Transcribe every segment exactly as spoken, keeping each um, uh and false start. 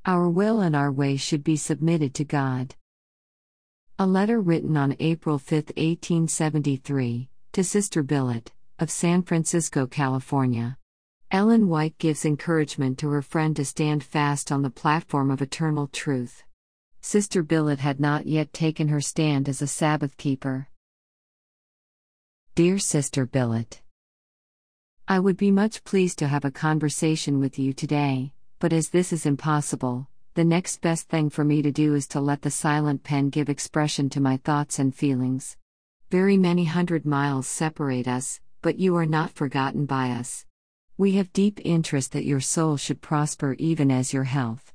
Our will and our way should be submitted to God. A letter written on April fifth, eighteen seventy-three, to Sister Billet, of San Francisco, California. Ellen White gives encouragement to her friend to stand fast on the platform of eternal truth. Sister Billet had not yet taken her stand as a Sabbath keeper. Dear Sister Billet, I would be much pleased to have a conversation with you today, but as this is impossible, the next best thing for me to do is to let the silent pen give expression to my thoughts and feelings. Very many hundred miles separate us, but you are not forgotten by us. We have deep interest that your soul should prosper even as your health.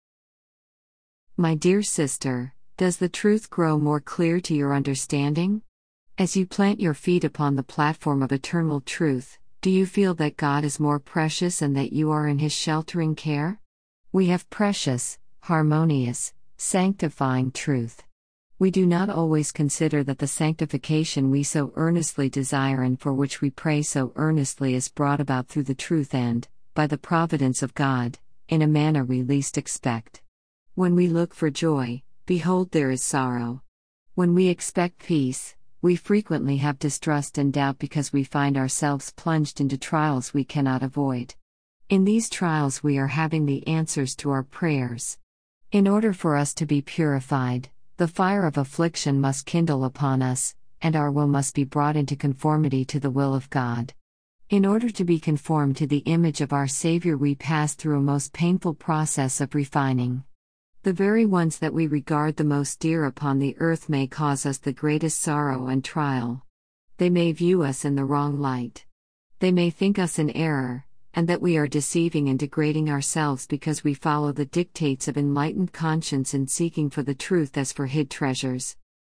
My dear sister, does the truth grow more clear to your understanding? As you plant your feet upon the platform of eternal truth, do you feel that God is more precious and that you are in His sheltering care? We have precious, harmonious, sanctifying truth. We do not always consider that the sanctification we so earnestly desire and for which we pray so earnestly is brought about through the truth and, by the providence of God, in a manner we least expect. When we look for joy, behold there is sorrow. When we expect peace, we frequently have distrust and doubt because we find ourselves plunged into trials we cannot avoid. In these trials we are having the answers to our prayers. In order for us to be purified, the fire of affliction must kindle upon us, and our will must be brought into conformity to the will of God. In order to be conformed to the image of our Savior, we pass through a most painful process of refining. The very ones that we regard the most dear upon the earth may cause us the greatest sorrow and trial. They may view us in the wrong light. They may think us in error, and that we are deceiving and degrading ourselves because we follow the dictates of enlightened conscience in seeking for the truth as for hid treasures.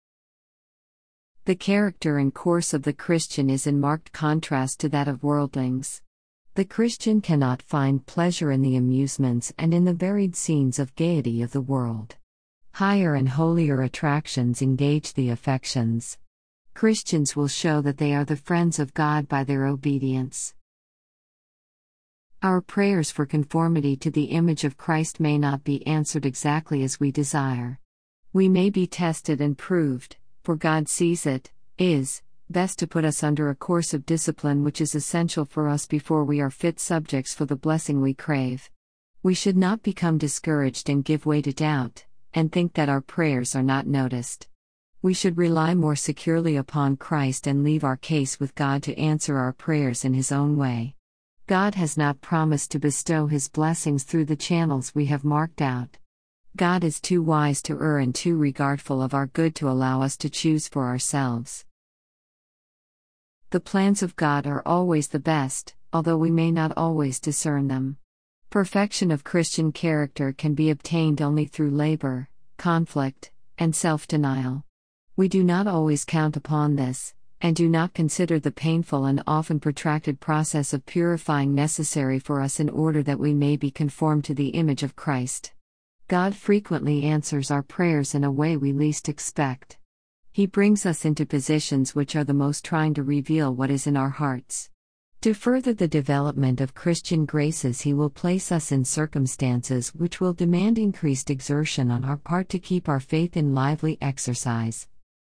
The character and course of the Christian is in marked contrast to that of worldlings. The Christian cannot find pleasure in the amusements and in the varied scenes of gaiety of the world. Higher and holier attractions engage the affections. Christians will show that they are the friends of God by their obedience. Our prayers for conformity to the image of Christ may not be answered exactly as we desire. We may be tested and proved, for God sees it, is, best to put us under a course of discipline which is essential for us before we are fit subjects for the blessing we crave. We should not become discouraged and give way to doubt, and think that our prayers are not noticed. We should rely more securely upon Christ and leave our case with God to answer our prayers in His own way. God has not promised to bestow His blessings through the channels we have marked out. God is too wise to err and too regardful of our good to allow us to choose for ourselves. The plans of God are always the best, although we may not always discern them. Perfection of Christian character can be obtained only through labor, conflict, and self-denial. We do not always count upon this, and do not consider the painful and often protracted process of purifying necessary for us in order that we may be conformed to the image of Christ. God frequently answers our prayers in a way we least expect. He brings us into positions which are the most trying to reveal what is in our hearts. To further the development of Christian graces, He will place us in circumstances which will demand increased exertion on our part to keep our faith in lively exercise.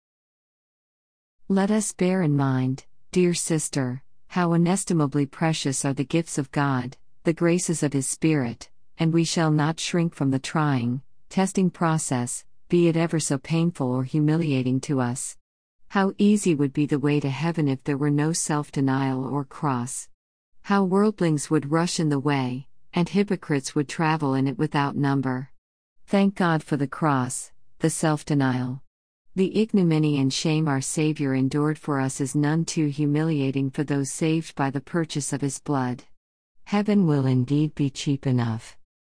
Let us bear in mind, dear sister, how inestimably precious are the gifts of God, the graces of His Spirit, and we shall not shrink from the trying, testing process, be it ever so painful or humiliating to us. How easy would be the way to heaven if there were no self-denial or cross. How worldlings would rush in the way, and hypocrites would travel in it without number. Thank God for the cross, the self-denial. The ignominy and shame our Savior endured for us is none too humiliating for those saved by the purchase of His blood. Heaven will indeed be cheap enough.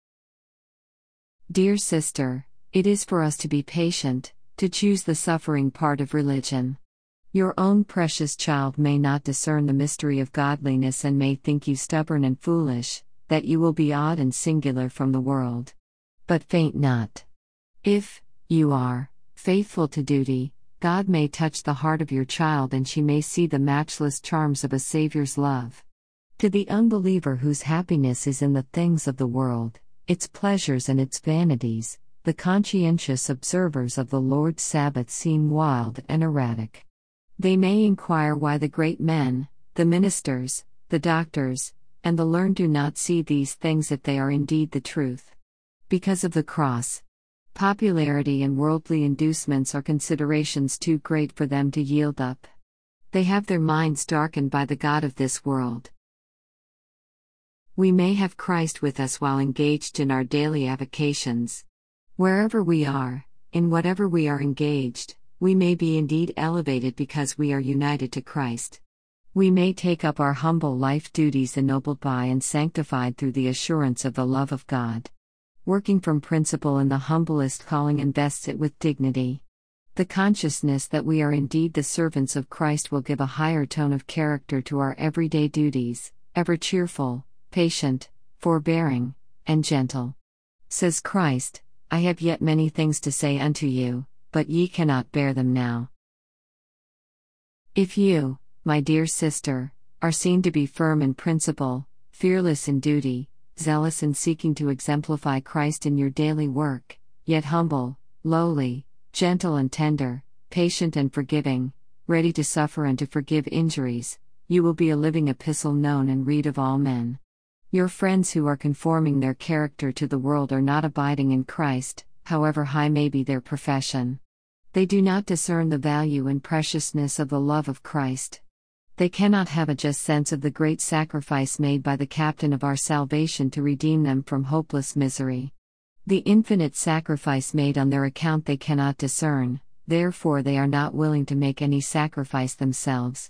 Dear sister, it is for us to be patient, to choose the suffering part of religion. Your own precious child may not discern the mystery of godliness and may think you stubborn and foolish, that you will be odd and singular from the world. But faint not. If you are faithful to duty, God may touch the heart of your child and she may see the matchless charms of a Savior's love. To the unbeliever whose happiness is in the things of the world, its pleasures and its vanities, the conscientious observers of the Lord's Sabbath seem wild and erratic. They may inquire why the great men, the ministers, the doctors, and the learned do not see these things if they are indeed the truth. Because of the cross. Popularity and worldly inducements are considerations too great for them to yield up. They have their minds darkened by the god of this world. We may have Christ with us while engaged in our daily avocations. Wherever we are, in whatever we are engaged, we may be indeed elevated because we are united to Christ. We may take up our humble life duties ennobled by and sanctified through the assurance of the love of God. Working from principle in the humblest calling invests it with dignity. The consciousness that we are indeed the servants of Christ will give a higher tone of character to our everyday duties, ever cheerful, patient, forbearing, and gentle. Says Christ, I have yet many things to say unto you, but ye cannot bear them now. If you, my dear sister, are seen to be firm in principle, fearless in duty, zealous in seeking to exemplify Christ in your daily work, yet humble, lowly, gentle and tender, patient and forgiving, ready to suffer and to forgive injuries, you will be a living epistle known and read of all men. Your friends who are conforming their character to the world are not abiding in Christ, however high may be their profession. They do not discern the value and preciousness of the love of Christ. They cannot have a just sense of the great sacrifice made by the captain of our salvation to redeem them from hopeless misery. The infinite sacrifice made on their account they cannot discern, therefore they are not willing to make any sacrifice themselves.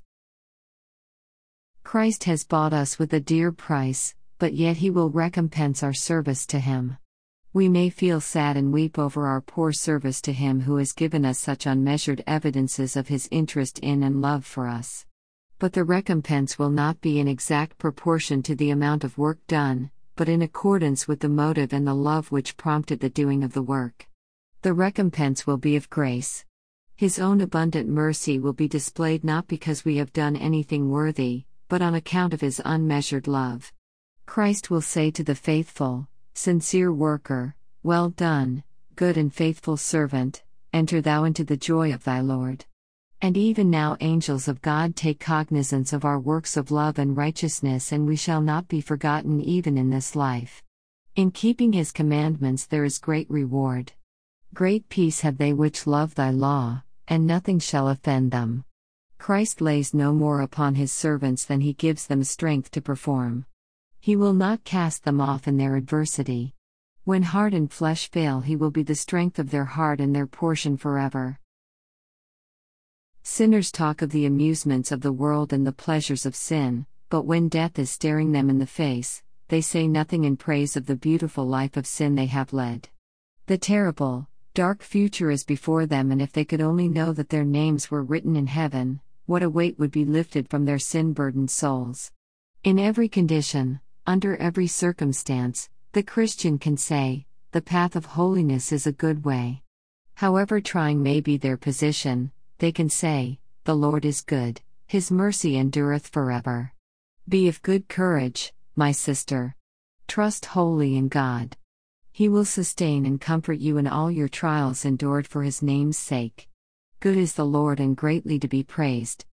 Christ has bought us with a dear price, but yet He will recompense our service to Him. We may feel sad and weep over our poor service to Him who has given us such unmeasured evidences of His interest in and love for us. But the recompense will not be in exact proportion to the amount of work done, but in accordance with the motive and the love which prompted the doing of the work. The recompense will be of grace. His own abundant mercy will be displayed not because we have done anything worthy, but on account of His unmeasured love. Christ will say to the faithful, sincere worker, well done, good and faithful servant, enter thou into the joy of thy Lord. And even now angels of God take cognizance of our works of love and righteousness, and we shall not be forgotten even in this life. In keeping His commandments there is great reward. Great peace have they which love thy law, and nothing shall offend them. Christ lays no more upon His servants than He gives them strength to perform. He will not cast them off in their adversity. When heart and flesh fail, He will be the strength of their heart and their portion forever. Sinners talk of the amusements of the world and the pleasures of sin, but when death is staring them in the face, they say nothing in praise of the beautiful life of sin they have led. The terrible, dark future is before them, and if they could only know that their names were written in heaven, what a weight would be lifted from their sin-burdened souls. In every condition, under every circumstance, the Christian can say, the path of holiness is a good way. However trying may be their position, they can say, the Lord is good, His mercy endureth forever. Be of good courage, my sister. Trust wholly in God. He will sustain and comfort you in all your trials endured for His name's sake. Good is the Lord and greatly to be praised.